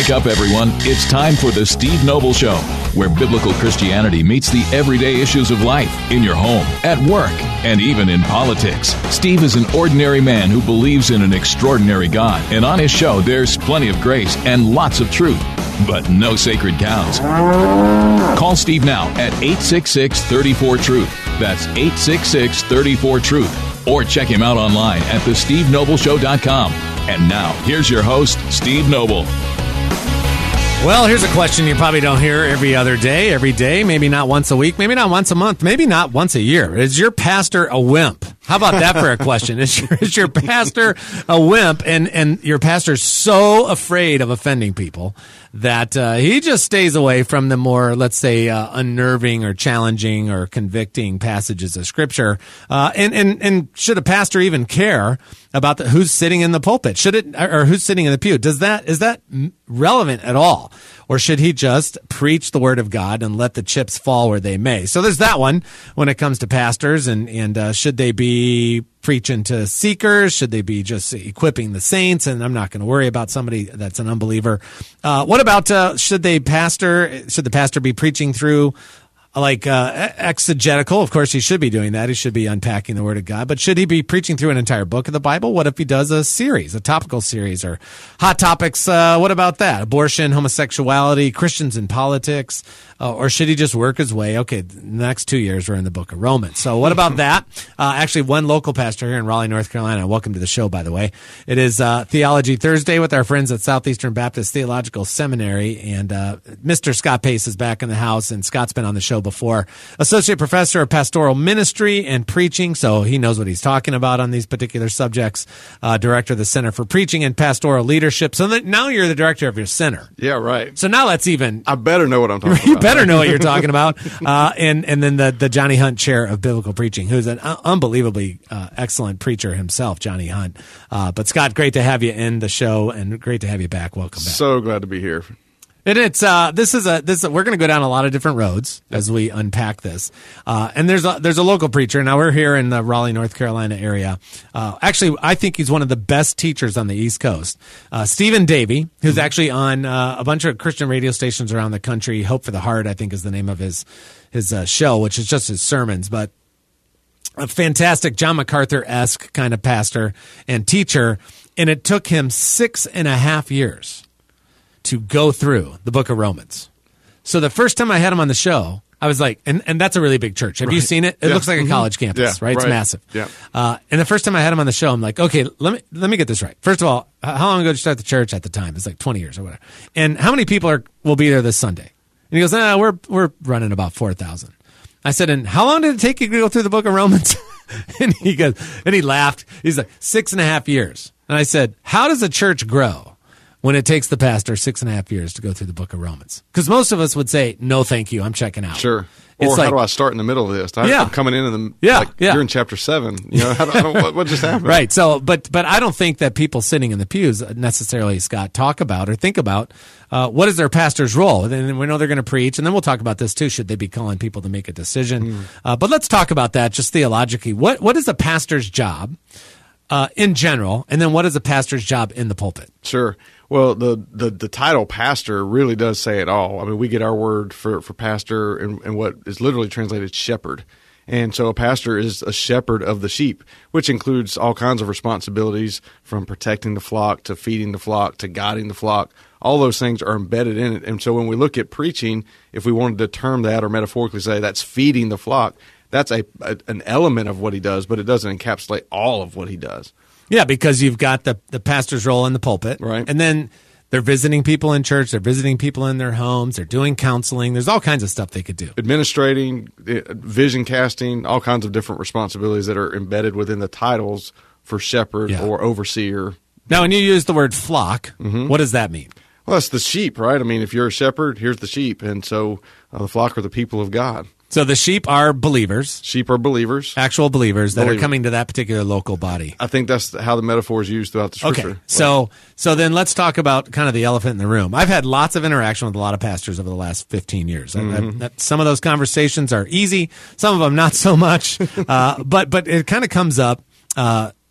Wake up, everyone. It's time for the Steve Noble Show, where biblical Christianity meets the everyday issues of life, in your home, at work, and even in politics. Steve is an ordinary man who believes in an extraordinary God, and on his show, there's plenty of grace and lots of truth, but no sacred cows. Call Steve now at 866-34-TRUTH. That's 866-34-TRUTH. Or check him out online at thestevenobleshow.com. And now, here's your host, Steve Noble. Well, here's a question you probably don't hear every day, maybe not once a week, maybe not once a month, maybe not once a year. Is your pastor a wimp? How about that for a question? Is your pastor a wimp, and your pastor's so afraid of offending people that he just stays away from the more, let's say, unnerving or challenging or convicting passages of Scripture? And should a pastor even care about who's sitting in the pulpit? Should it, or who's sitting in the pew? Is that relevant at all? Or should he just preach the word of God and let the chips fall where they may? So there's that one when it comes to pastors, and should they be preaching to seekers? Should they be just equipping the saints? And I'm not going to worry about somebody that's an unbeliever. What about should the pastor be preaching through exegetical? Of course, he should be doing that. He should be unpacking the Word of God. But should he be preaching through an entire book of the Bible? What if he does a series, a topical series, or hot topics? What about that? Abortion, homosexuality, Christians in politics? Or should he just work his way? Okay, the next 2 years we're in the book of Romans. So what about that? Actually, one local pastor here in Raleigh, North Carolina. Welcome to the show, by the way. It is Theology Thursday with our friends at Southeastern Baptist Theological Seminary. And Mr. Scott Pace is back in the house, and Scott's been on the show before. Associate Professor of Pastoral Ministry and Preaching, so he knows what he's talking about on these particular subjects. Director of the Center for Preaching and Pastoral Leadership. So now you're the director of your center. Yeah, right. So now let's even... I better know what I'm talking about. Better know what you're talking about. And then the Johnny Hunt Chair of Biblical Preaching, who's an unbelievably excellent preacher himself, Johnny Hunt. But Scott, great to have you in the show, and great to have you back. Welcome back. So glad to be here. And it's we're going to go down a lot of different roads as we unpack this. And there's a local preacher. Now we're here in the Raleigh, North Carolina area. Actually, I think he's one of the best teachers on the East Coast. Stephen Davey, who's actually on a bunch of Christian radio stations around the country. Hope for the Heart, I think, is the name of his show, which is just his sermons, but a fantastic John MacArthur-esque kind of pastor and teacher. And it took him 6.5 years to go through the book of Romans. So the first time I had him on the show, I was like, and that's a really big church. Have you seen it? It looks like a college campus, right? It's massive. Yeah. And the first time I had him on the show, I'm like, okay, let me get this right. First of all, how long ago did you start the church at the time? It's like 20 years or whatever. And how many people will be there this Sunday? And he goes, we're running about 4,000. I said, and how long did it take you to go through the book of Romans? And he laughed. He's like, 6.5 years. And I said, how does a church grow when it takes the pastor 6.5 years to go through the book of Romans? Because most of us would say, no, thank you, I'm checking out. Sure. Or how do I start in the middle of this? I'm coming in you're in chapter 7. You know, what just happened? Right. So, but I don't think that people sitting in the pews necessarily, Scott, talk about or think about what is their pastor's role. And we know they're going to preach, and then we'll talk about this too. Should they be calling people to make a decision? But let's talk about that just theologically. What is a pastor's job in general, and then what is a pastor's job in the pulpit? Sure. Well, the title pastor really does say it all. I mean, we get our word for pastor and what is literally translated shepherd. And so a pastor is a shepherd of the sheep, which includes all kinds of responsibilities from protecting the flock to feeding the flock to guiding the flock. All those things are embedded in it. And so when we look at preaching, if we wanted to term that or metaphorically say that's feeding the flock, that's an element of what he does, but it doesn't encapsulate all of what he does. Yeah, because you've got the pastor's role in the pulpit, right? And then they're visiting people in church, they're visiting people in their homes, they're doing counseling. There's all kinds of stuff they could do. Administrating, vision casting, all kinds of different responsibilities that are embedded within the titles for shepherd or overseer. Now, when you use the word flock, what does that mean? Well, that's the sheep, right? I mean, if you're a shepherd, here's the sheep. And so the flock are the people of God. So the sheep are believers. Sheep are believers. Actual believers that are coming to that particular local body. I think that's how the metaphor is used throughout the Scripture. Okay, so then let's talk about kind of the elephant in the room. I've had lots of interaction with a lot of pastors over the last 15 years. Some of those conversations are easy, some of them not so much. But it kind of comes up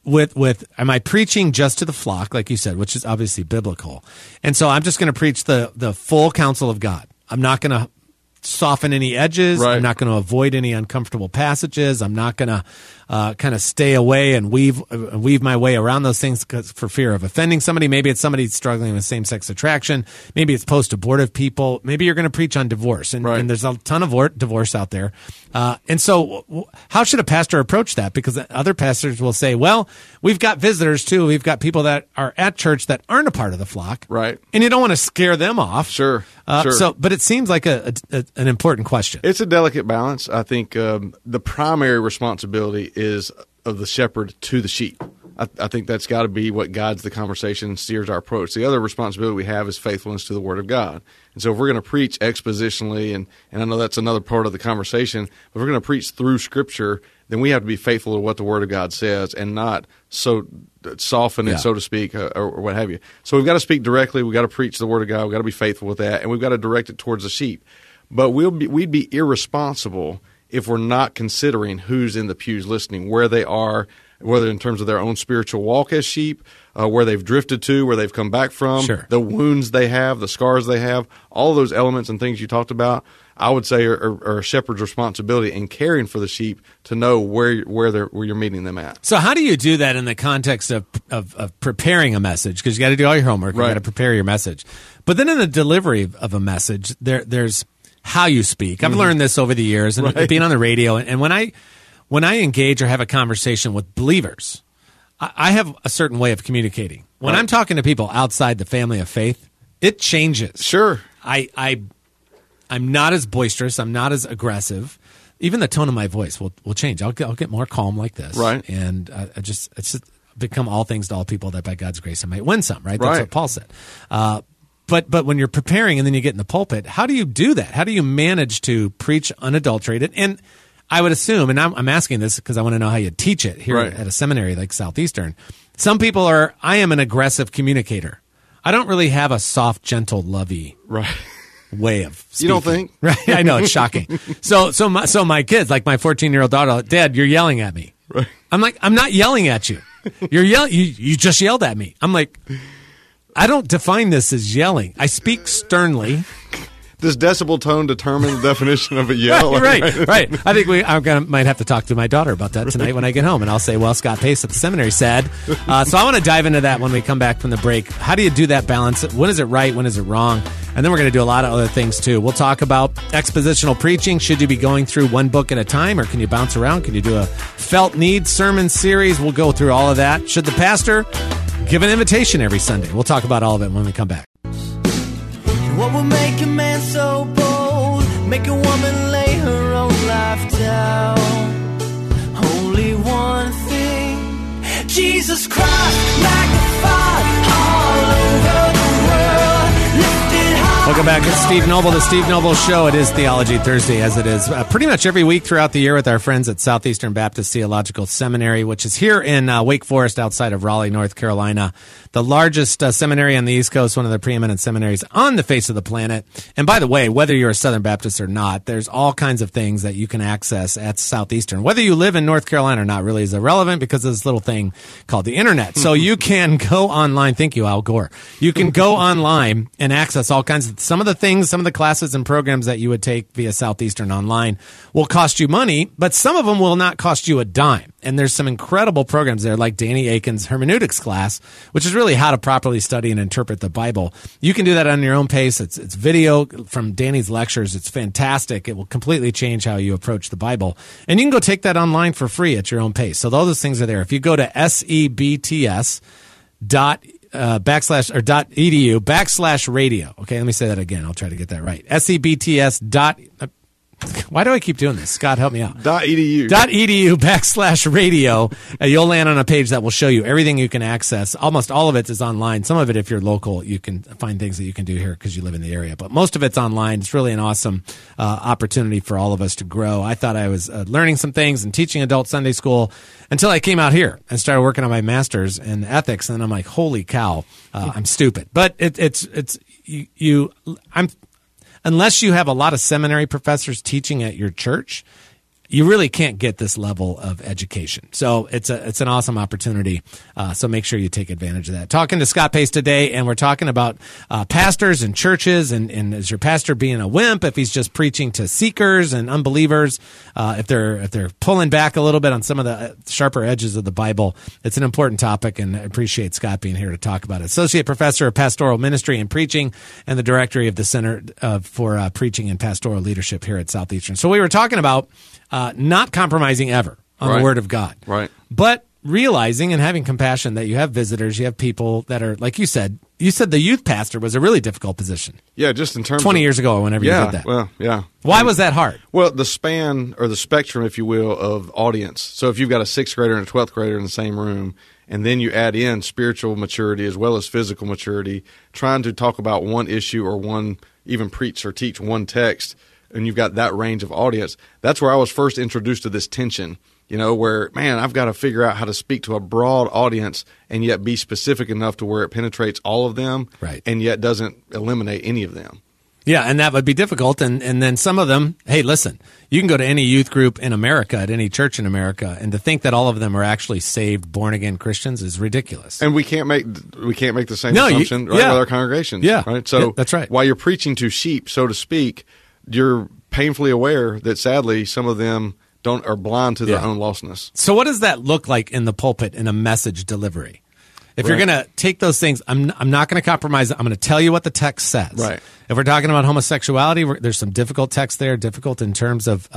am I preaching just to the flock, like you said, which is obviously biblical? And so I'm just going to preach the full counsel of God. I'm not going to soften any edges. Right. I'm not going to avoid any uncomfortable passages. I'm not going to kind of stay away and weave my way around those things for fear of offending somebody. Maybe it's somebody struggling with same-sex attraction. Maybe it's post-abortive people. Maybe you're going to preach on divorce, and there's a ton of divorce out there. And so how should a pastor approach that? Because other pastors will say, well, we've got visitors too. We've got people that are at church that aren't a part of the flock. Right. And you don't want to scare them off. Sure. But it seems like an important question. It's a delicate balance. I think the primary responsibility is of the shepherd to the sheep. I think that's got to be what guides the conversation and steers our approach. The other responsibility we have is faithfulness to the Word of God. And so if we're going to preach expositionally, and I know that's another part of the conversation, but if we're going to preach through Scripture, then we have to be faithful to what the Word of God says and not so soften it, so to speak, or what have you. So we've got to speak directly. We've got to preach the Word of God. We've got to be faithful with that, and we've got to direct it towards the sheep. But we'd be irresponsible if we're not considering who's in the pews listening, where they are, whether in terms of their own spiritual walk as sheep, where they've drifted to, where they've come back from, the wounds they have, the scars they have, all of those elements and things you talked about, I would say are a shepherd's responsibility in caring for the sheep to know where you're meeting them at. So how do you do that in the context of preparing a message? Because you got to do all your homework, you got to prepare your message. But then in the delivery of a message, there's how you speak. I've learned this over the years and being on the radio. And when I engage or have a conversation with believers, I have a certain way of communicating. When I'm talking to people outside the family of faith, it changes. Sure. I'm not as boisterous. I'm not as aggressive. Even the tone of my voice will change. I'll get more calm like this. Right. And it's just become all things to all people, that by God's grace I might win some, right? That's what Paul said. But when you're preparing and then you get in the pulpit, how do you do that? How do you manage to preach unadulterated? And I would assume, and I'm asking this because I want to know how you teach it here at a seminary like Southeastern. Some people I am an aggressive communicator. I don't really have a soft, gentle, lovey way of speaking. You don't think? Right? I know, it's shocking. So my kids, like my 14-year-old daughter, Dad, you're yelling at me. Right. I'm like, I'm not yelling at you. You just yelled at me. I'm like, I don't define this as yelling. I speak sternly. Does decibel tone determine the definition of a yell? Right. I think might have to talk to my daughter about that tonight when I get home, and I'll say, well, Scott Pace at the seminary said. So I want to dive into that when we come back from the break. How do you do that balance? When is it right? When is it wrong? And then we're going to do a lot of other things, too. We'll talk about expositional preaching. Should you be going through one book at a time, or can you bounce around? Can you do a felt need sermon series? We'll go through all of that. Should the pastor give an invitation every Sunday? We'll talk about all of it when we come back. What will make a man so bold? Make a woman lay her own life down. Only one thing: Jesus Christ, magnified all over the world, lifted high. Welcome back. It's Steve Noble, the Steve Noble Show. It is Theology Thursday, as it is pretty much every week throughout the year with our friends at Southeastern Baptist Theological Seminary, which is here in Wake Forest outside of Raleigh, North Carolina. The largest seminary on the East Coast, one of the preeminent seminaries on the face of the planet. And by the way, whether you're a Southern Baptist or not, there's all kinds of things that you can access at Southeastern. Whether you live in North Carolina or not really is irrelevant because of this little thing called the internet. So you can go online. Thank you, Al Gore. You can go online and access all kinds of some of the things, some of the classes and programs that you would take via Southeastern online will cost you money, but some of them will not cost you a dime. And there's some incredible programs there, like Danny Akin's hermeneutics class, which is really how to properly study and interpret the Bible. You can do that on your own pace. It's video from Danny's lectures. It's fantastic. It will completely change how you approach the Bible. And you can go take that online for free at your own pace. So those things are there. If you go to sebts.edu/radio. Okay, let me say that again. I'll try to get that right. sebts. Why do I keep doing this? Scott, help me out. .edu/radio. You'll land on a page that will show you everything you can access. Almost all of it is online. Some of it, if you're local, you can find things that you can do here because you live in the area. But most of it's online. It's really an awesome opportunity for all of us to grow. I thought I was learning some things and teaching adult Sunday school until I came out here and started working on my master's in ethics. And then I'm like, holy cow, I'm stupid. But unless you have a lot of seminary professors teaching at your church, you really can't get this level of education. So it's an awesome opportunity. So make sure you take advantage of that. Talking to Scott Pace today, and we're talking about pastors and churches, and is your pastor being a wimp if he's just preaching to seekers and unbelievers? If they're pulling back a little bit on some of the sharper edges of the Bible. It's an important topic, and I appreciate Scott being here to talk about it. Associate Professor of Pastoral Ministry and Preaching, and the Directory of the Center for Preaching and Pastoral Leadership here at Southeastern. So we were talking about not compromising ever on the Word of God. Right. But realizing and having compassion that you have visitors, you have people that are, like you said the youth pastor was a really difficult position. Yeah, just in terms 20 of, years ago or whenever you did that. Well, yeah. Why was that hard? Well, the span or the spectrum, if you will, of audience. So if you've got a 6th grader and a 12th grader in the same room, and then you add in spiritual maturity as well as physical maturity, trying to talk about one issue or even preach or teach one text, and you've got that range of audience, that's where I was first introduced to this tension, where, man, I've got to figure out how to speak to a broad audience and yet be specific enough to where it penetrates all of them, right, and yet doesn't eliminate any of them. Yeah, and that would be difficult. And then some of them, hey, listen, you can go to any youth group in America, at any church in America, and to think that all of them are actually saved, born-again Christians is ridiculous. And we can't make the same assumption with our congregations. Yeah, right? So that's right. While you're preaching to sheep, so to speak, you're painfully aware that sadly some of them are blind to their own lostness. So what does that look like in the pulpit in a message delivery? If you're going to take those things, I'm not going to compromise it. I'm going to tell you what the text says. Right. If we're talking about homosexuality, there's some difficult text there, difficult in terms of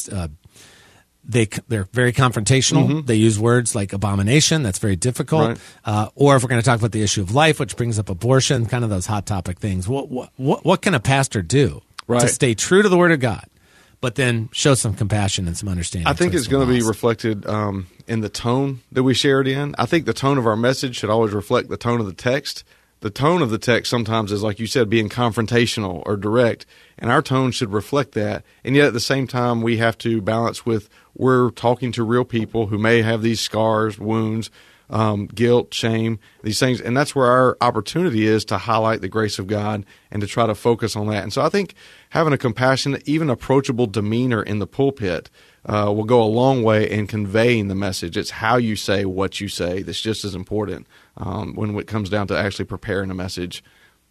they're very confrontational. Mm-hmm. They use words like abomination. That's very difficult. Right. Or if we're going to talk about the issue of life, which brings up abortion, kind of those hot topic things. What can a pastor do to stay true to the Word of God, but then show some compassion and some understanding? I think it's going to be reflected in the tone that we share it in. I think the tone of our message should always reflect the tone of the text. The tone of the text sometimes is, like you said, being confrontational or direct, and our tone should reflect that. And yet at the same time, we have to balance with we're talking to real people who may have these scars, wounds, guilt, shame, these things. And that's where our opportunity is to highlight the grace of God and to try to focus on that. And so I think having a compassionate, even approachable demeanor in the pulpit will go a long way in conveying the message. It's how you say what you say that's just as important when it comes down to actually preparing a message.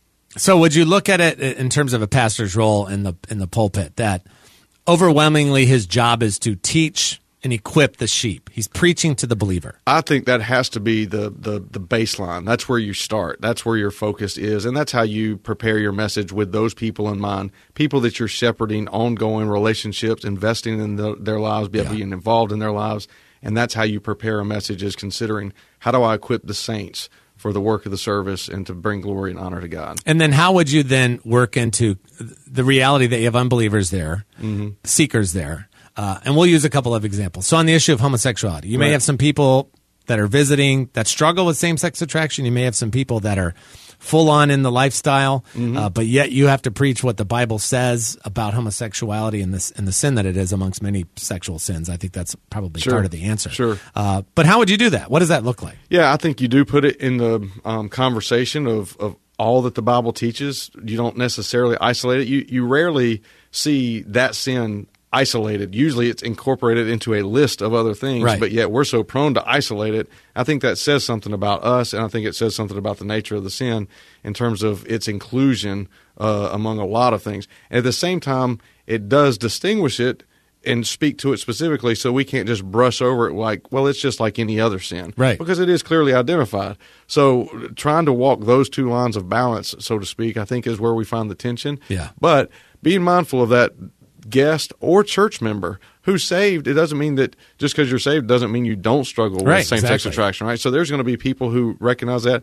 So would you look at it in terms of a pastor's role in the pulpit, that overwhelmingly his job is to teach and equip the sheep? He's preaching to the believer. I think that has to be the baseline. That's where you start. That's where your focus is, and that's how you prepare your message with those people in mind, people that you're shepherding, ongoing relationships, investing in their lives, being involved in their lives, and that's how you prepare a message, is considering how do I equip the saints for the work of the service and to bring glory and honor to God. And then how would you then work into the reality that you have unbelievers there, mm-hmm. seekers there? And we'll use a couple of examples. So on the issue of homosexuality, you may have some people that are visiting that struggle with same-sex attraction. You may have some people that are full-on in the lifestyle, mm-hmm. But yet you have to preach what the Bible says about homosexuality and the sin that it is amongst many sexual sins. I think that's probably part of the answer. Sure. But how would you do that? What does that look like? Yeah, I think you do put it in the conversation of all that the Bible teaches. You don't necessarily isolate it. You rarely see that sin isolated. Usually it's incorporated into a list of other things, but yet we're so prone to isolate it. I think that says something about us, and I think it says something about the nature of the sin in terms of its inclusion among a lot of things. And at the same time, it does distinguish it and speak to it specifically, so we can't just brush over it like, well, it's just like any other sin. Right. Because it is clearly identified. So trying to walk those two lines of balance, so to speak, I think is where we find the tension. Yeah. But being mindful of that guest or church member who's saved, it doesn't mean that just because you're saved doesn't mean you don't struggle with same-sex attraction, right? So there's going to be people who recognize that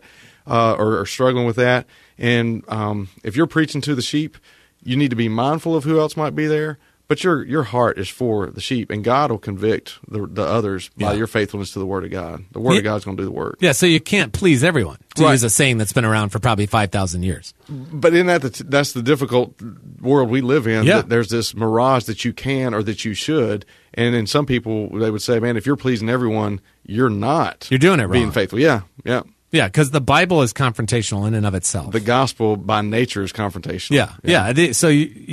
or are struggling with that. And if you're preaching to the sheep, you need to be mindful of who else might be there, but your heart is for the sheep, and God will convict the others by your faithfulness to the Word of God. The Word of God's going to do the work. Yeah, so you can't please everyone, to use a saying that's been around for probably 5,000 years. But in that's the difficult world we live in. That there's this mirage that you can or that you should, and in some people they would say, "Man, if you're pleasing everyone, you're not. You're doing it wrong. Being faithful." Yeah. Yeah, because the Bible is confrontational in and of itself. The gospel by nature is confrontational. Yeah. So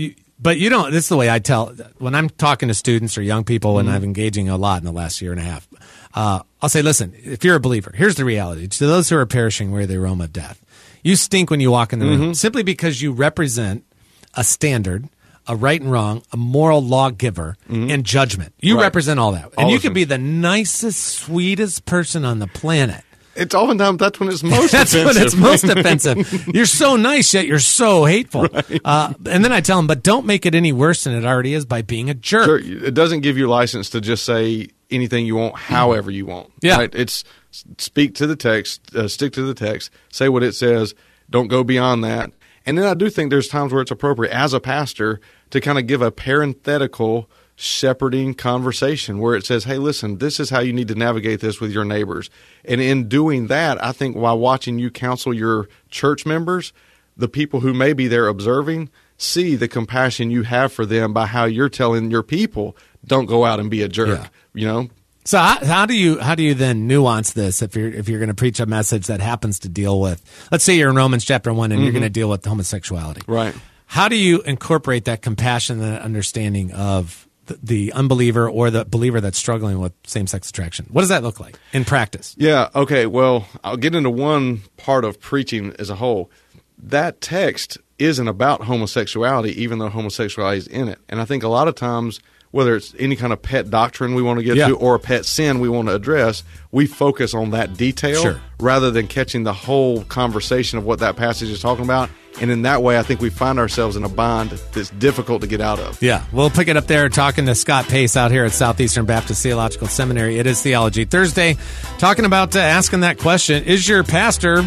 But you don't. This is the way I tell when I'm talking to students or young people, and I'm engaging a lot in the last year and a half. I'll say, listen, if you're a believer, here's the reality: to those who are perishing, wear the aroma of death. You stink when you walk in the room, simply because you represent a standard, a right and wrong, a moral lawgiver, and judgment. You represent all that, and you could be the nicest, sweetest person on the planet. It's oftentimes that's when it's most That's offensive. when it's most offensive. You're so nice, yet you're so hateful. Right. And then I tell them, but don't make it any worse than it already is by being a jerk. Sure, it doesn't give you license to just say anything you want, however you want. Yeah. Right? It's speak to the text, stick to the text, say what it says, don't go beyond that. And then I do think there's times where it's appropriate as a pastor to kind of give a parenthetical shepherding conversation where it says, hey, listen, this is how you need to navigate this with your neighbors. And in doing that, I think while watching you counsel your church members, the people who may be there observing see the compassion you have for them by how you're telling your people, don't go out and be a jerk, you know? So how do you then nuance this if you're going to preach a message that happens to deal with, let's say you're in Romans chapter 1 and you're going to deal with homosexuality. Right. How do you incorporate that compassion and that understanding of the unbeliever or the believer that's struggling with same-sex attraction? What does that look like in practice? Yeah, okay, well, I'll get into one part of preaching as a whole. That text isn't about homosexuality, even though homosexuality is in it. And I think a lot of times, whether it's any kind of pet doctrine we want to get to or a pet sin we want to address, we focus on that detail rather than catching the whole conversation of what that passage is talking about. And in that way, I think we find ourselves in a bind that's difficult to get out of. Yeah, we'll pick it up there talking to Scott Pace out here at Southeastern Baptist Theological Seminary. It is Theology Thursday, talking about asking that question, is your pastor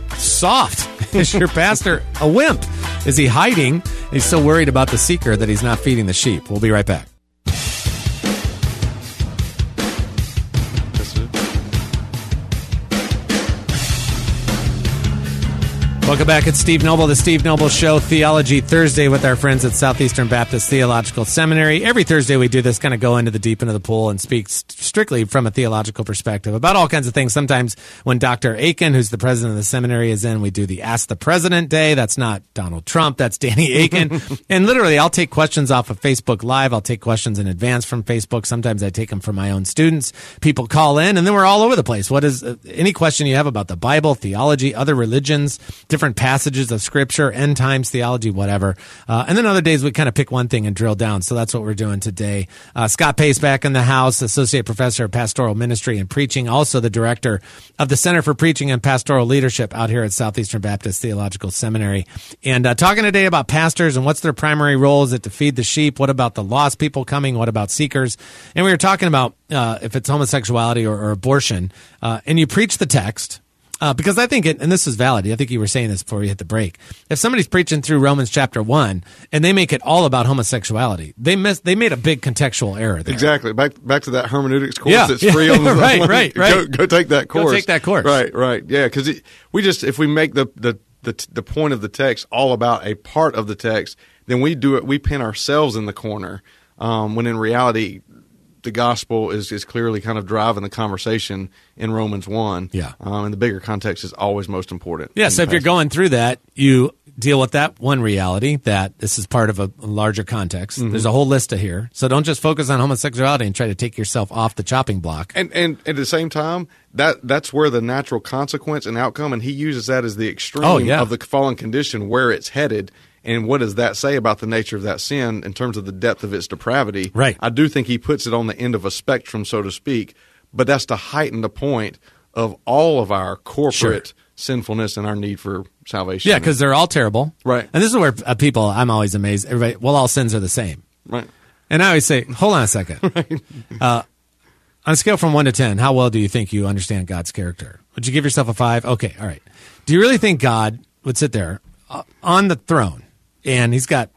soft? Is your pastor a wimp? Is he hiding? He's so worried about the seeker that he's not feeding the sheep. We'll be right back. Welcome back. It's Steve Noble, The Steve Noble Show, Theology Thursday with our friends at Southeastern Baptist Theological Seminary. Every Thursday we do this, kind of go into the deep end of the pool and speak strictly from a theological perspective about all kinds of things. Sometimes when Dr. Aiken, who's the president of the seminary, is in, we do the Ask the President Day. That's not Donald Trump. That's Danny Aiken. And literally, I'll take questions off of Facebook Live. I'll take questions in advance from Facebook. Sometimes I take them from my own students. People call in, and then we're all over the place. What is any question you have about the Bible, theology, other religions, different passages of Scripture, end times, theology, whatever. And then other days we kind of pick one thing and drill down. So that's what we're doing today. Scott Pace back in the house, Associate Professor of Pastoral Ministry and Preaching, also the Director of the Center for Preaching and Pastoral Leadership out here at Southeastern Baptist Theological Seminary. And talking today about pastors and what's their primary role. Is it to feed the sheep? What about the lost people coming? What about seekers? And we were talking about if it's homosexuality or abortion, and you preach the text. Because I think and this is valid. I think you were saying this before we hit the break. If somebody's preaching through Romans chapter 1 and they make it all about homosexuality, they made a big contextual error there. Exactly. Back to that hermeneutics course that's free on the right. Go take that course. Go take that course. Right. Yeah, because if we make the point of the text all about a part of the text, then we pin ourselves in the corner. When in reality, the gospel is clearly kind of driving the conversation in Romans 1. Yeah. And the bigger context is always most important. Yeah, so if you're going through that, you deal with that one reality, that this is part of a larger context. Mm-hmm. There's a whole list of here. So don't just focus on homosexuality and try to take yourself off the chopping block. And at the same time, that's where the natural consequence and outcome, and he uses that as the extreme of the fallen condition, where it's headed. And what does that say about the nature of that sin in terms of the depth of its depravity? Right. I do think he puts it on the end of a spectrum, so to speak, but that's to heighten the point of all of our corporate sinfulness and our need for salvation. Yeah, because they're all terrible. Right. And this is where people, I'm always amazed. Everybody, well, all sins are the same. Right. And I always say, hold on a second. Right. On a scale from 1 to 10, how well do you think you understand God's character? Would you give yourself a 5? Okay, all right. Do you really think God would sit there on the throne and you got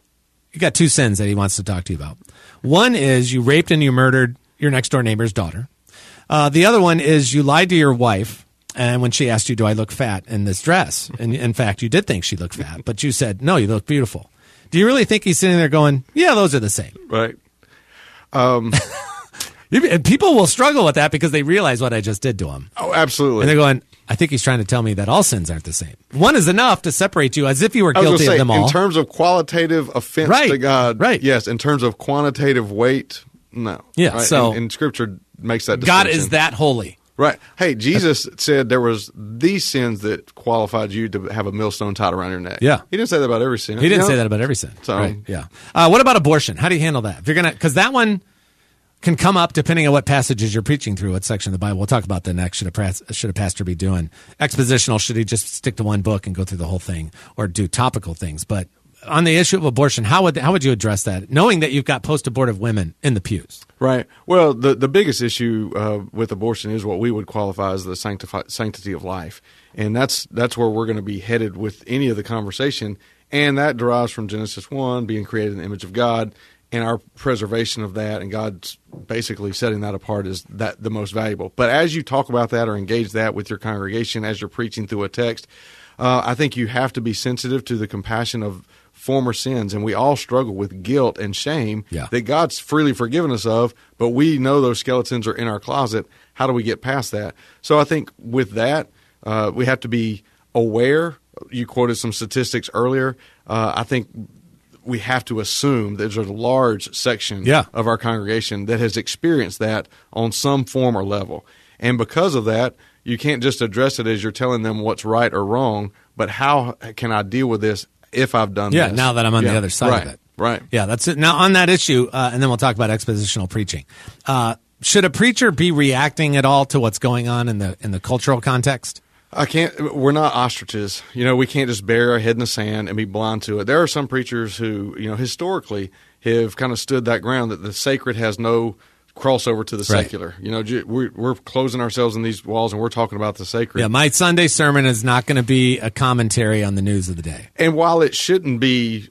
2 sins that he wants to talk to you about? One is you raped and you murdered your next door neighbor's daughter. The other one is you lied to your wife, and when she asked you, do I look fat in this dress? And in fact, you did think she looked fat, but you said, no, you look beautiful. Do you really think he's sitting there going, yeah, those are the same? Right. People will struggle with that because they realize what I just did to them. Oh, absolutely. And they're going, I think he's trying to tell me that all sins aren't the same. One is enough to separate you as if you were I was guilty gonna of say, them all. in terms of qualitative offense to God, right. yes. In terms of quantitative weight, no. Yeah, right? so and Scripture makes that God distinction. is that holy. Right. Hey, Jesus said there was these sins that qualified you to have a millstone tied around your neck. Yeah. He didn't say that about every sin. He didn't say that about every sin. So- right. Yeah. What about abortion? How do you handle that? If you're gonna, because that one can come up depending on what passages you're preaching through, what section of the Bible. We'll talk about that next. Should a pastor be doing expositional? Should he just stick to one book and go through the whole thing, or do topical things? But on the issue of abortion, how would you address that, knowing that you've got post-abortive women in the pews? Right. Well, the biggest issue with abortion is what we would qualify as the sanctity of life, and that's where we're going to be headed with any of the conversation, and that derives from Genesis 1, being created in the image of God, and our preservation of that, and God's basically setting that apart as that the most valuable. But as you talk about that or engage that with your congregation as you're preaching through a text, I think you have to be sensitive to the compassion of former sins, and we all struggle with guilt and shame that God's freely forgiven us of, but we know those skeletons are in our closet. How do we get past that? So I think with that, we have to be aware. You quoted some statistics earlier. I think we have to assume there's a large section of our congregation that has experienced that on some form or level. And because of that, you can't just address it as you're telling them what's right or wrong, but how can I deal with this if I've done this? Yeah, now that I'm on the other side of it. Right. Yeah, that's it. Now, on that issue, and then we'll talk about expositional preaching. Should a preacher be reacting at all to what's going on in the cultural context? We're not ostriches. We can't just bury our head in the sand and be blind to it. There are some preachers who, historically have kind of stood that ground that the sacred has no crossover to the secular. We're closing ourselves in these walls and we're talking about the sacred. Yeah, my Sunday sermon is not going to be a commentary on the news of the day. And while it shouldn't be,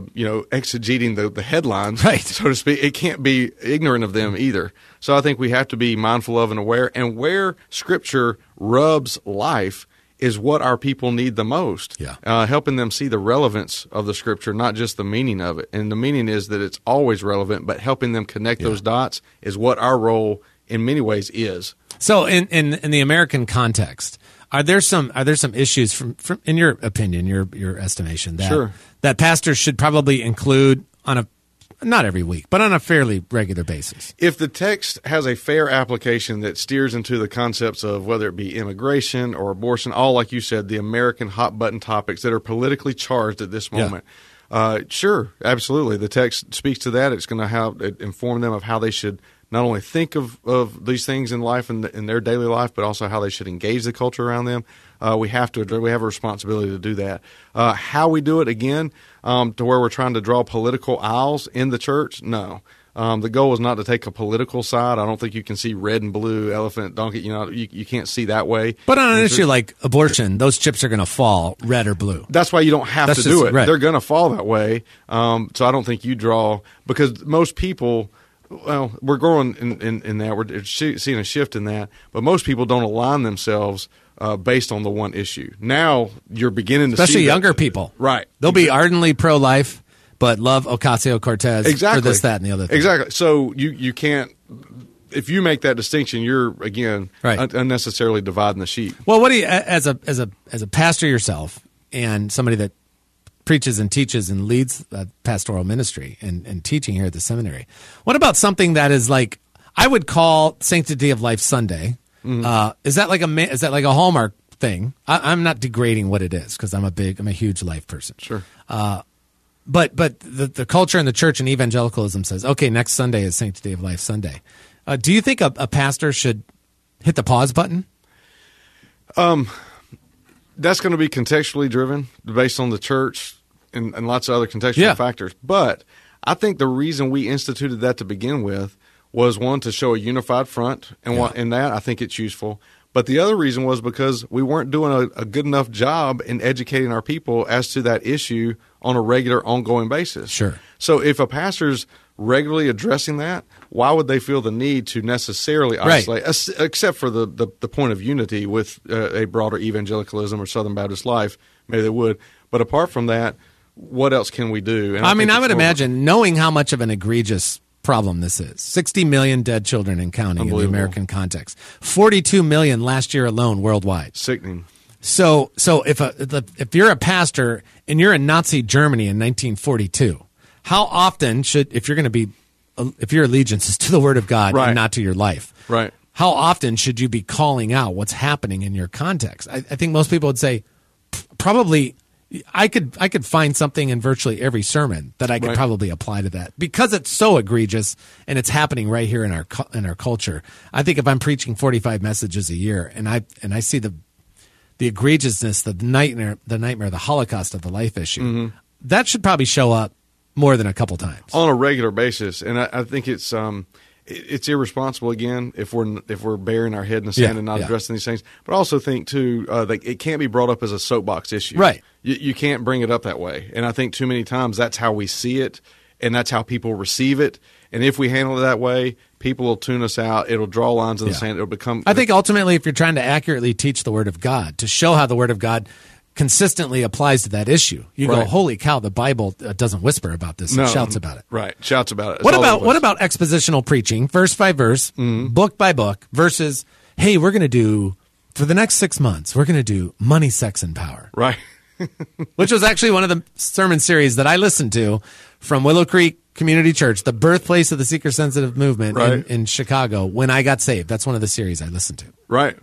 exegeting the headlines, so to speak, it can't be ignorant of them either. So I think we have to be mindful of and aware. And where Scripture rubs life is what our people need the most. Helping them see the relevance of the Scripture, not just the meaning of it. And the meaning is that it's always relevant, but helping them connect those dots is what our role in many ways is. So in the American context, are there some issues from in your opinion, your estimation, that pastors should probably include on a, not every week, but on a fairly regular basis? If the text has a fair application that steers into the concepts of whether it be immigration or abortion, all, like you said, the American hot-button topics that are politically charged at this moment, sure, absolutely. The text speaks to that. It's going to inform them of how they should not only think of these things in life and in their daily life, but also how they should engage the culture around them. We have a responsibility to do that. How we do it, again, to where we're trying to draw political aisles in the church, no. The goal is not to take a political side. I don't think you can see red and blue, elephant, donkey. You can't see that way. But on an issue like abortion, those chips are going to fall red or blue. That's why you don't have to do it. Right. They're going to fall that way. So I don't think you draw, because most people, well, we're growing in that. We're seeing a shift in that. But most people don't align themselves based on the one issue. Now you're beginning to especially see younger people. Right. They'll be ardently pro-life, but love Ocasio-Cortez for this, that, and the other thing. Exactly. So you can't, if you make that distinction, you're, again, unnecessarily dividing the sheep. Well, what do you, as a pastor yourself and somebody that preaches and teaches and leads pastoral ministry and teaching here at the seminary, what about something that is like, I would call Sanctity of Life Sunday? Is that like a Hallmark thing? I'm not degrading what it is, because I'm a huge life person. Sure. But the culture in the church and evangelicalism says, okay, next Sunday is Sanctity of Life Sunday. Do you think a pastor should hit the pause button? That's going to be contextually driven based on the church and lots of other contextual factors. But I think the reason we instituted that to begin with was, one, to show a unified front, and in that I think it's useful. But the other reason was because we weren't doing a good enough job in educating our people as to that issue on a regular, ongoing basis. Sure. So if a pastor's regularly addressing that, why would they feel the need to necessarily isolate, except for the point of unity with a broader evangelicalism or Southern Baptist life? Maybe they would. But apart from that, what else can we do? And I would imagine, knowing how much of an egregious problem this is. 60 million dead children and counting in the American context. 42 million last year alone worldwide. Sickening. So if you're a pastor and you're in Nazi Germany in 1942, how often if your allegiance is to the Word of God and not to your life, right? How often should you be calling out what's happening in your context? I think most people would say probably I could find something in virtually every sermon that I could probably apply to that because it's so egregious and it's happening right here in our culture. I think if I'm preaching 45 messages a year and I see the egregiousness, the nightmare, the Holocaust of the life issue, that should probably show up more than a couple times on a regular basis. And I think it's irresponsible again if we're burying our head in the sand and not addressing these things. But I also think too, it can't be brought up as a soapbox issue. Right. You can't bring it up that way. And I think too many times that's how we see it, and that's how people receive it. And if we handle it that way, people will tune us out. It'll draw lines in the sand. It'll become. I think ultimately, if you're trying to accurately teach the Word of God, to show how the Word of God consistently applies to that issue, you go, "Holy cow! The Bible doesn't whisper about this; it shouts about it." Right, shouts about it. What about expositional preaching, verse by verse, book by book, versus, "Hey, we're going to do for the next 6 months, we're going to do money, sex, and power." Right. Which was actually one of the sermon series that I listened to from Willow Creek Community Church, the birthplace of the seeker-sensitive movement in Chicago, when I got saved. That's one of the series I listened to. Right.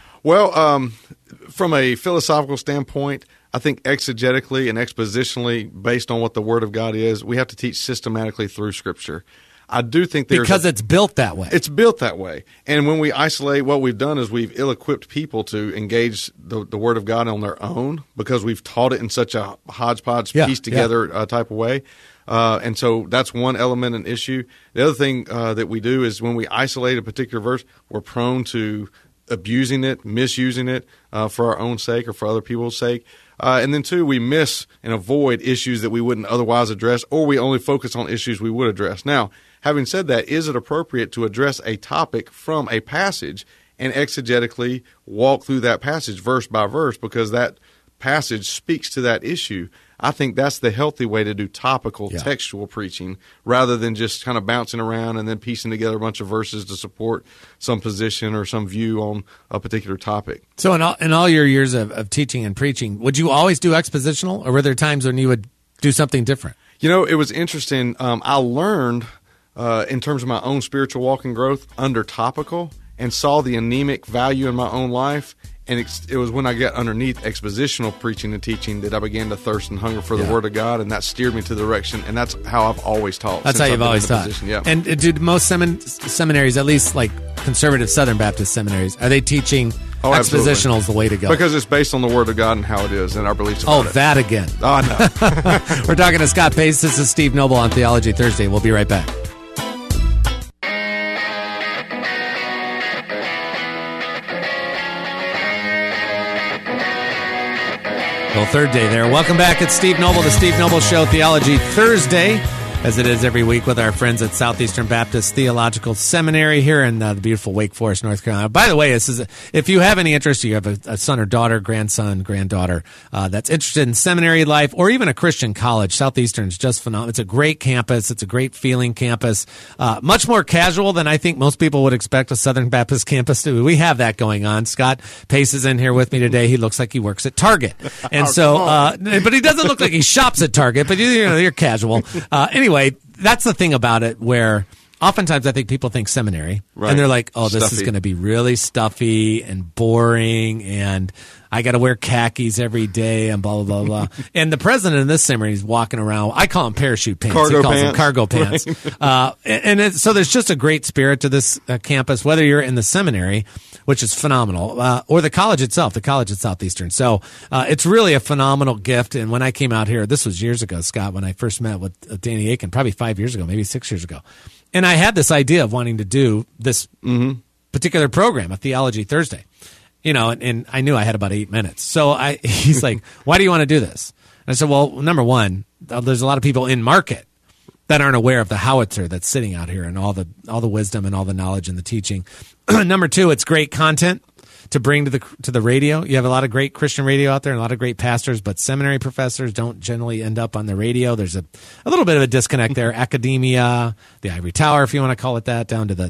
Well, from a philosophical standpoint, I think exegetically and expositionally, based on what the Word of God is, we have to teach systematically through Scripture. I do think because it's built that way. It's built that way. And when we isolate, what we've done is we've ill-equipped people to engage the Word of God on their own because we've taught it in such a hodgepodge, pieced together type of way. And so that's one element and issue. The other thing that we do is when we isolate a particular verse, we're prone to abusing it, misusing it for our own sake or for other people's sake. And then, two, we miss and avoid issues that we wouldn't otherwise address, or we only focus on issues we would address. Now, having said that, is it appropriate to address a topic from a passage and exegetically walk through that passage verse by verse because that passage speaks to that issue? I think that's the healthy way to do topical textual preaching rather than just kind of bouncing around and then piecing together a bunch of verses to support some position or some view on a particular topic. So in all your years of teaching and preaching, would you always do expositional, or were there times when you would do something different? You know, it was interesting. I learned in terms of my own spiritual walk and growth under topical and saw the anemic value in my own life. And it was when I got underneath expositional preaching and teaching that I began to thirst and hunger for the Word of God, and that steered me to the direction. And that's how I've always taught. That's how you've always taught. Yeah. And do most seminaries, at least like conservative Southern Baptist seminaries, are they teaching expositional is the way to go? Because it's based on the Word of God and how it is and our beliefs about it. That again. Oh, no. We're talking to Scott Pace. This is Steve Noble on Theology Thursday. We'll be right back. Well, third day there. Welcome back. It's Steve Noble, the Steve Noble Show, Theology Thursday, as it is every week with our friends at Southeastern Baptist Theological Seminary here in the beautiful Wake Forest, North Carolina. By the way, if you have any interest, you have a son or daughter, grandson, granddaughter that's interested in seminary life or even a Christian college, Southeastern is just phenomenal. It's a great campus. It's a great feeling campus. Much more casual than I think most people would expect a Southern Baptist campus to be. We have that going on. Scott Pace is in here with me today. He looks like he works at Target. And but he doesn't look like he shops at Target, but you're casual. Anyway, that's the thing about it where oftentimes I think people think seminary and they're like, oh, this is going to be really stuffy and boring and I got to wear khakis every day and blah, blah, blah, blah. And the president of this seminary is walking around. I call them parachute pants. He calls them cargo pants. Right. So there's just a great spirit to this campus, whether you're in the seminary, which is phenomenal, or the college itself, the college at Southeastern. So it's really a phenomenal gift. And when I came out here, this was years ago, Scott, when I first met with Danny Aiken, probably 5 years ago, maybe 6 years ago. And I had this idea of wanting to do this particular program, a Theology Thursday. And I knew I had about 8 minutes. So he's like, why do you want to do this? And I said, well, number one, there's a lot of people in market that aren't aware of the howitzer that's sitting out here and all the wisdom and all the knowledge and the teaching. Number two, it's great content. to bring to the radio. You have a lot of great Christian radio out there and a lot of great pastors, but seminary professors don't generally end up on the radio. There's a little bit of a disconnect there. Academia, the ivory tower, if you want to call it that, down to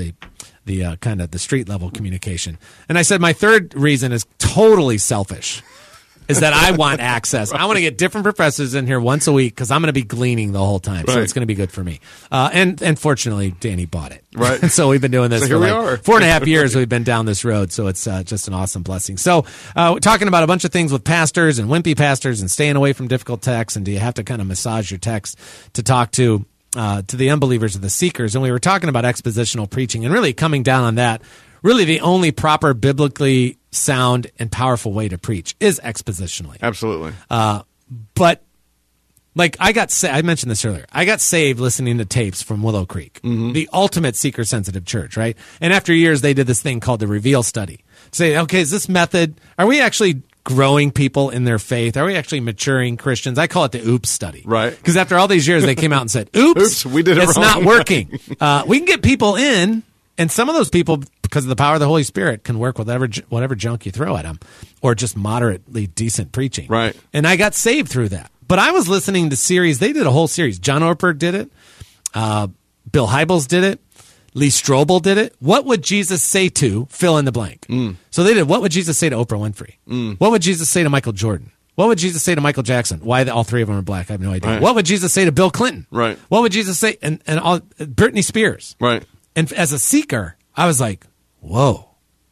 the kind of the street level communication. And I said my third reason is totally selfish. Is that I want access. I want to get different professors in here once a week because I'm going to be gleaning the whole time. So it's going to be good for me. And fortunately, Danny bought it. Right. So we've been doing this so for here we are. 4.5 years. We've been down this road. So it's just an awesome blessing. So we're talking about a bunch of things with pastors and wimpy pastors and staying away from difficult texts. And do you have to kind of massage your text to talk to the unbelievers or the seekers? And we were talking about expositional preaching and really coming down on that. Really, the only proper biblically sound and powerful way to preach is expositionally. Absolutely. But like I mentioned this earlier. I got saved listening to tapes from Willow Creek, the ultimate seeker-sensitive church, right? And after years, they did this thing called the Reveal Study. Say, okay, is this method? Are we actually growing people in their faith? Are we actually maturing Christians? I call it the oops study. Right. Because after all these years, they came out and said, oops, we did it it's wrong. not working. We can get people in, and some of those people, because of the power of the Holy Spirit, can work with whatever junk you throw at them, or just moderately decent preaching. Right. And I got saved through that. But I was listening to series. They did a whole series. John Ortberg did it. Bill Hybels did it. Lee Strobel did it. What would Jesus say to fill in the blank? So they did. What would Jesus say to Oprah Winfrey? What would Jesus say to Michael Jordan? What would Jesus say to Michael Jackson? Why all three of them are black? I have no idea. Right. What would Jesus say to Bill Clinton? Right. What would Jesus say? And all Britney Spears. Right. And as a seeker, I was like, whoa.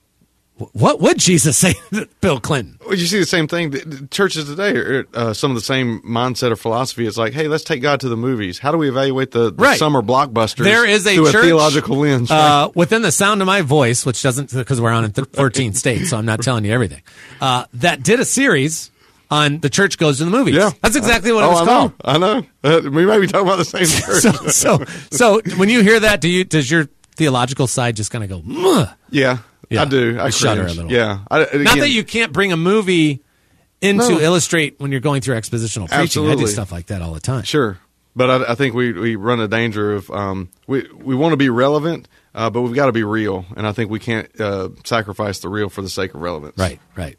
What would Jesus say to Bill Clinton? Well, you see the same thing. The churches today are some of the same mindset or philosophy. It's like, hey, let's take God to the movies. How do we evaluate the summer blockbusters? There is a through church, a theological lens. Right? Within the sound of my voice, which doesn't, because we're on in 14 states, so I'm not telling you everything, that did a series on the church goes to the movies. Yeah. That's exactly what it was called. I know. We may be talking about the same church. So when you hear that, does your theological side just kind of go, Muh? Yeah. I do. I shudder cringe. a little. Yeah. Not that you can't bring a movie in to illustrate when you're going through expositional preaching. Absolutely. I do stuff like that all the time. Sure. But I think we run a danger of we want to be relevant, but we've got to be real. And I think we can't sacrifice the real for the sake of relevance. Right.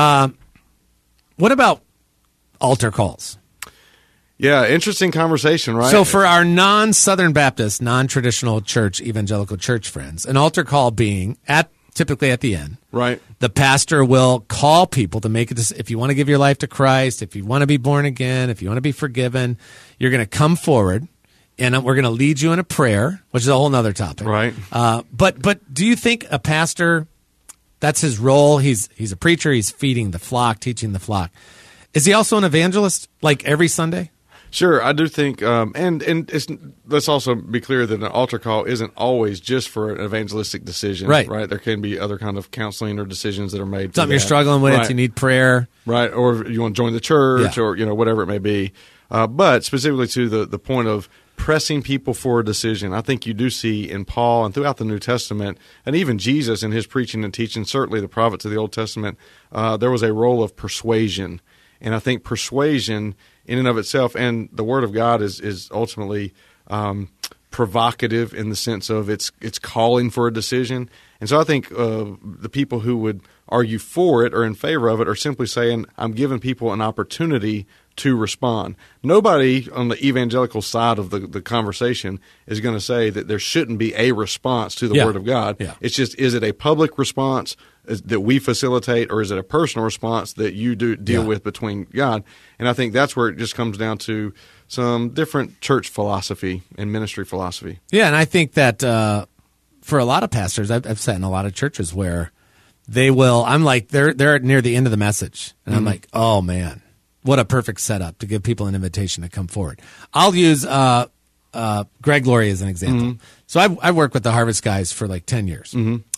What about altar calls? Yeah, interesting conversation, right? So for our non-Southern Baptist, non-traditional church, evangelical church friends, an altar call being typically at the end. Right. The pastor will call people to make a decision. If you want to give your life to Christ, if you want to be born again, if you want to be forgiven, you're going to come forward, and we're going to lead you in a prayer, which is a whole other topic. Right. But do you think a pastor, that's his role? He's a preacher. He's feeding the flock, teaching the flock. Is he also an evangelist, like every Sunday? Sure, I do think, and let's also be clear that an altar call isn't always just for an evangelistic decision. Right. There can be other kind of counseling or decisions that are made. Something you're struggling with, you need prayer. Right, or you want to join the church, or whatever it may be. But specifically to the point of pressing people for a decision, I think you do see in Paul and throughout the New Testament, and even Jesus in his preaching and teaching, certainly the prophets of the Old Testament, there was a role of persuasion. And I think persuasion in and of itself, and the Word of God is ultimately provocative in the sense of it's calling for a decision. And so I think the people who would argue for it or in favor of it are simply saying, I'm giving people an opportunity to respond. Nobody on the evangelical side of the conversation is going to say that there shouldn't be a response to the Word of God. Yeah. It's just, is it a public response that we facilitate, or is it a personal response that you deal with between God? And I think that's where it just comes down to some different church philosophy and ministry philosophy. Yeah, and I think that for a lot of pastors, I've sat in a lot of churches where they will, I'm like, they're near the end of the message, and I'm like, oh man, what a perfect setup to give people an invitation to come forward. I'll use Greg Laurie as an example. So I've worked with the Harvest guys for like 10 years.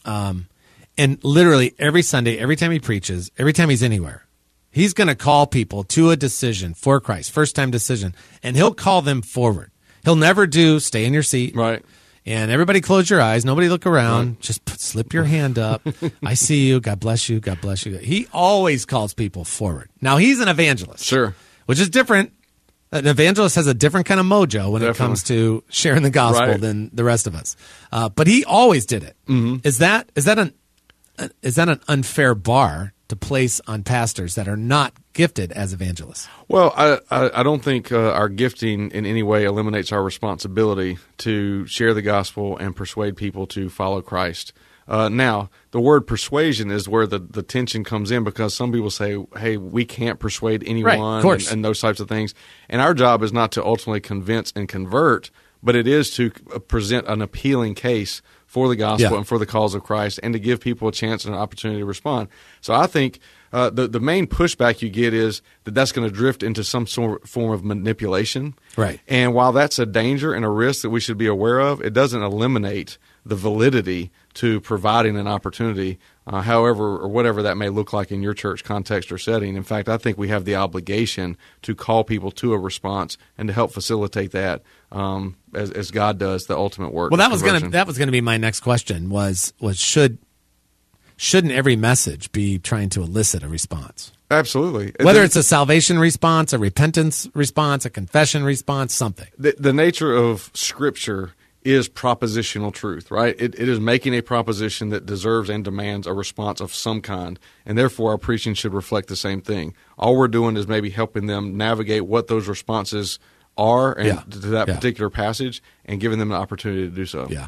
And literally every Sunday, every time he preaches, every time he's anywhere, he's going to call people to a decision for Christ, first-time decision, and he'll call them forward. He'll never do stay in your seat. Right. And everybody close your eyes. Nobody look around. Right. Just slip your hand up. I see you. God bless you. God bless you. He always calls people forward. Now, he's an evangelist. Sure. Which is different. An evangelist has a different kind of mojo when it comes to sharing the gospel than the rest of us. But he always did it. Is that an unfair bar to place on pastors that are not gifted as evangelists? Well, I don't think our gifting in any way eliminates our responsibility to share the gospel and persuade people to follow Christ. Now, the word persuasion is where the tension comes in, because some people say, hey, we can't persuade anyone, right, of course. And those types of things. And our job is not to ultimately convince and convert, but it is to present an appealing case for the gospel and for the cause of Christ, and to give people a chance and an opportunity to respond. So I think the main pushback you get is that's going to drift into some form of manipulation. Right. And while that's a danger and a risk that we should be aware of, it doesn't eliminate the validity to providing an opportunity, however or whatever that may look like in your church context or setting. In fact, I think we have the obligation to call people to a response and to help facilitate that, as God does the ultimate work. Well, that was going to be my next question. Was shouldn't every message be trying to elicit a response? Absolutely. Whether it's a salvation response, a repentance response, a confession response, something. The nature of Scripture is propositional truth, right? It is making a proposition that deserves and demands a response of some kind, and therefore our preaching should reflect the same thing. All we're doing is maybe helping them navigate what those responses are and to that particular passage, and giving them an opportunity to do so. Yeah.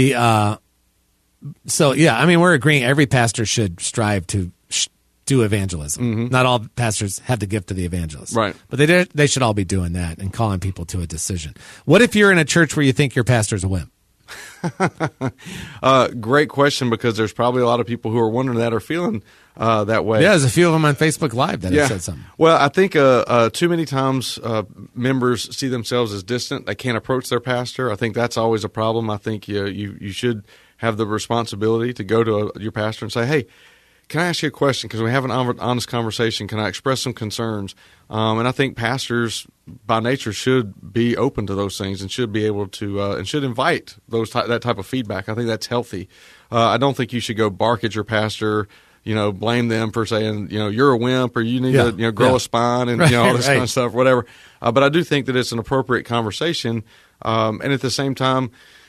We're agreeing every pastor should strive to do evangelism. Mm-hmm. Not all pastors have the gift of the evangelist. Right. But they should all be doing that and calling people to a decision. What if you're in a church where you think your pastor's a wimp? Great question, because there's probably a lot of people who are wondering that or feeling that way. Yeah, there's a few of them on Facebook Live that have said something. Well, I think too many times members see themselves as distant. They can't approach their pastor. I think that's always a problem. I think you should have the responsibility to go to your pastor and say, hey, can I ask you a question? Because we have an honest conversation. Can I express some concerns? And I think pastors, by nature, should be open to those things and should be able to and should invite that type of feedback. I think that's healthy. I don't think you should go bark at your pastor, blame them for saying, you're a wimp, or you need to grow a spine and all this kind of stuff, whatever. But I do think that it's an appropriate conversation, and at the same time,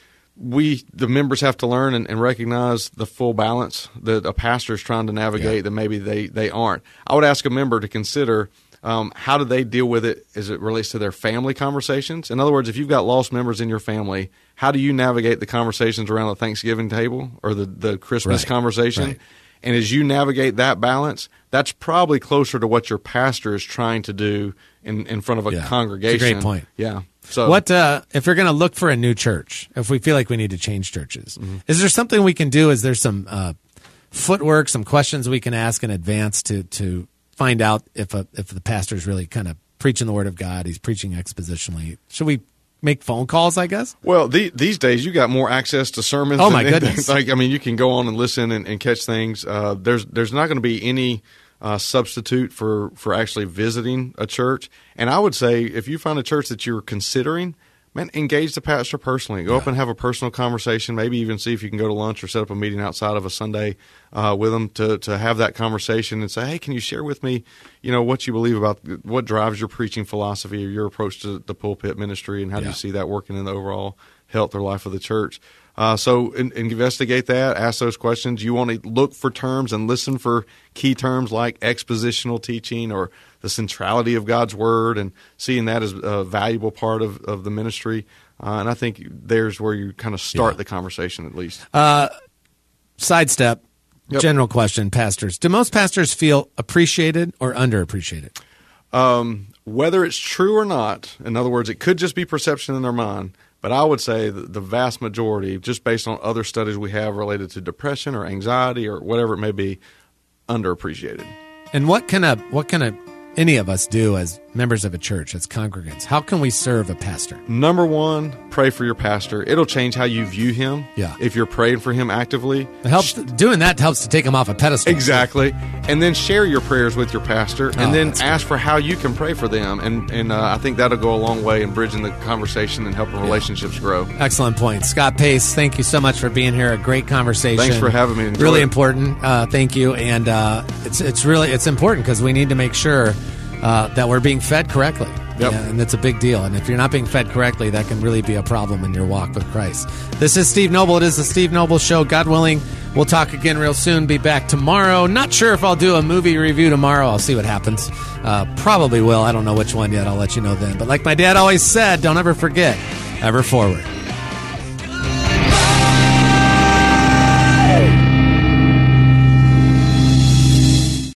the members have to learn and recognize the full balance that a pastor is trying to navigate that maybe they aren't. I would ask a member to consider how do they deal with it as it relates to their family conversations. In other words, if you've got lost members in your family, how do you navigate the conversations around the Thanksgiving table or the Christmas conversation? Right. And as you navigate that balance, that's probably closer to what your pastor is trying to do in front of a congregation. That's a great point. Yeah. So, what if you're going to look for a new church? If we feel like we need to change churches, is there something we can do? Is there some footwork, some questions we can ask in advance to find out if the pastor is really kind of preaching the Word of God? He's preaching expositionally. Should we make phone calls, I guess? Well, these days you got more access to sermons. Oh, my goodness. You can go on and listen and catch things. There's not going to be any substitute for actually visiting a church. And I would say if you find a church that you're considering, man, engage the pastor personally. Go up and have a personal conversation, maybe even see if you can go to lunch or set up a meeting outside of a Sunday with them to have that conversation and say, hey, can you share with me, what you believe about what drives your preaching philosophy or your approach to the pulpit ministry, and how do you see that working in the overall health or life of the church? So investigate that, ask those questions. You want to look for terms and listen for key terms like expositional teaching or the centrality of God's Word, and seeing that as a valuable part of the ministry. And I think there's where you kind of start the conversation at least. Sidestep, general question, pastors. Do most pastors feel appreciated or underappreciated? Whether it's true or not, in other words, it could just be perception in their mind, but I would say the vast majority, just based on other studies we have related to depression or anxiety or whatever it may be, underappreciated. And what can any of us do as members of a church, as congregants? How can we serve a pastor? Number one, pray for your pastor. It'll change how you view him. Yeah. If you're praying for him actively. Doing that helps to take him off a pedestal. Exactly. And then share your prayers with your pastor, and then ask for how you can pray for them. And I think that'll go a long way in bridging the conversation and helping relationships grow. Excellent point. Scott Pace, thank you so much for being here. A great conversation. Thanks for having me. Really important. Thank you. And it's important because we need to make sure that we're being fed correctly. Yep. And that's a big deal. And if you're not being fed correctly, that can really be a problem in your walk with Christ. This is Steve Noble. It is the Steve Noble Show. God willing, We'll talk again real soon. Be back tomorrow. Not sure if I'll do a movie review tomorrow. I'll see what happens. Probably will. I don't know which one yet. I'll let you know then. But like my dad always said, don't ever forget, ever forward.